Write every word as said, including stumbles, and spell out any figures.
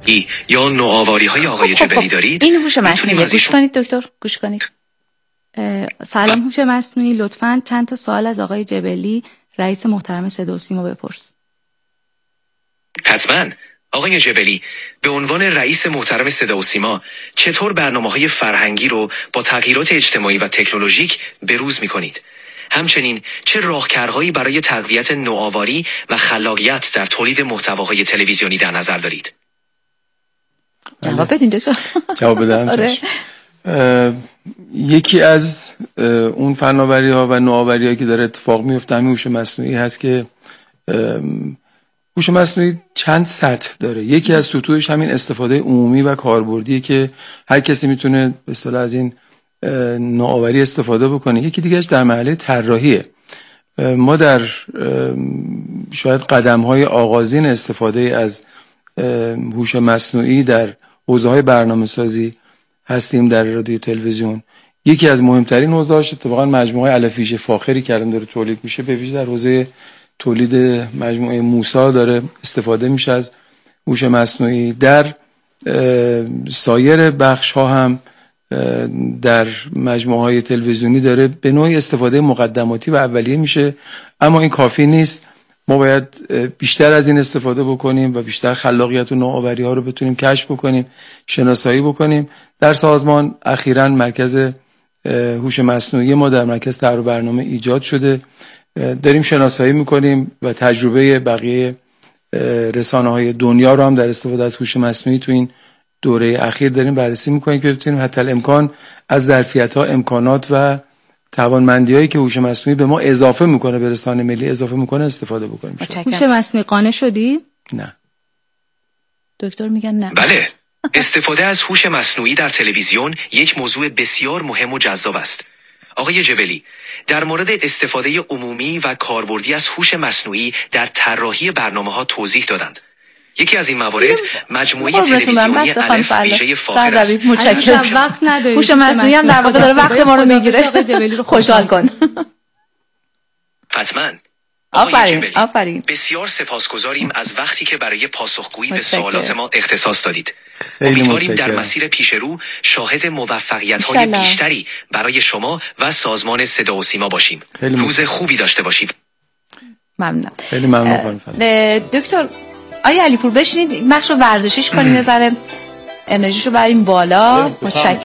ای یا نوآوری های آقای خب خب جبلی دارید؟ این هوش مصنوعی. گوش ایشون... کنید دکتر، گوش کنید. سلام هوش مصنوعی، لطفاً چند تا سوال از آقای جبلی رئیس محترم صدا و سیما بپرس. حتما. آقای جبلی، به عنوان رئیس محترم صدا و سیما چطور برنامه‌های فرهنگی رو با تغییرات اجتماعی و تکنولوژیک بروز می‌کنید؟ همچنین چه راهکارهایی برای تقویت نوآوری و خلاقیت در تولید محتواهای تلویزیونی در نظر دارید؟ جواب بدین دکتر. جواب بدم. آره. یکی از اون فناوری‌ها و نوآوری‌هایی که داره اتفاق میفته همین هوش مصنوعی هست که هوش مصنوعی چند سطح داره. یکی از سطوحش همین استفاده عمومی و کاربردیه که هر کسی میتونه به اصطلاح از این نوآوری استفاده بکنه. یکی دیگهش در مرحله طراحیه. ما در شاید قدم‌های آغازین استفاده از هوش مصنوعی در حوزه‌های برنامه‌سازی هستیم در رادیو تلویزیون. یکی از مهمترین حوزه‌هاش اتفاقا مجموعه الفیش فاخری که الان داره تولید میشه، به ویژه در حوزه تولید مجموعه موسا داره استفاده میشه از هوش مصنوعی. در سایر بخش‌ها هم در مجموعه‌های تلویزیونی داره به نوعی استفاده مقدماتی و اولیه میشه، اما این کافی نیست. ما باید بیشتر از این استفاده بکنیم و بیشتر خلاقیت و نوآوری ها رو بتونیم کشف بکنیم، شناسایی بکنیم. در سازمان اخیراً مرکز هوش مصنوعی ما در مرکز طرح و برنامه ایجاد شده، داریم شناسایی میکنیم و تجربه بقیه رسانه های دنیا رو هم در استفاده از هوش مصنوعی تو این دوره اخیر داریم بررسی میکنیم که بتونیم حتی الامکان از ظرفیت ها، امکانات و توانمندی‌هایی که هوش مصنوعی به ما اضافه میکنه، به رسانه ملی اضافه میکنه استفاده بکنیم. هوش مصنوعی قانع شدی؟ نه. دکتر میگن نه. بله. استفاده از هوش مصنوعی در تلویزیون یک موضوع بسیار مهم و جذاب است. آقای جبلی، در مورد استفاده عمومی و کاربردی از هوش مصنوعی در طراحی برنامه‌ها توضیح دادند. یکی از این موارد مجموعه تلویزیونی الف ویژه فاخر است. متشکرم. وقت نداریم. هوش مصنوعی هم در واقع داره وقت ما رو میگیره. آقای جبلی رو خوشحال کن. حتما. آفرین، آفرین. بسیار سپاسگزاریم از وقتی که برای پاسخگویی به سوالات ما اختصاص دادید. خیلی امیدواریم در متشکرم. مسیر پیش رو شاهد موفقیت‌های بیشتری برای شما و سازمان صدا و سیما باشیم. روز خوبی داشته باشید. ممنونم. خیلی ممنون. دکتر آیا علیپور بشینید بخش رو ورزشیش کنیم، یه ذره انرژیشو بریم بالا. متشکرم.